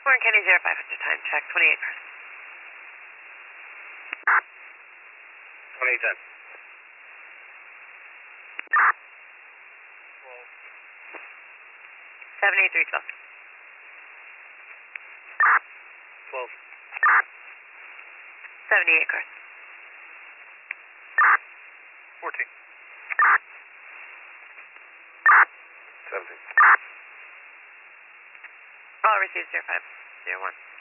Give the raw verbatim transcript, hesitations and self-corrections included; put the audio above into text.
Warren County zero five hundred time check, twenty-eight cars. twenty-eight ten. seven eight three twelve. twelve. seventy-eight cars. fourteen. seventeen. All received zero five zero one.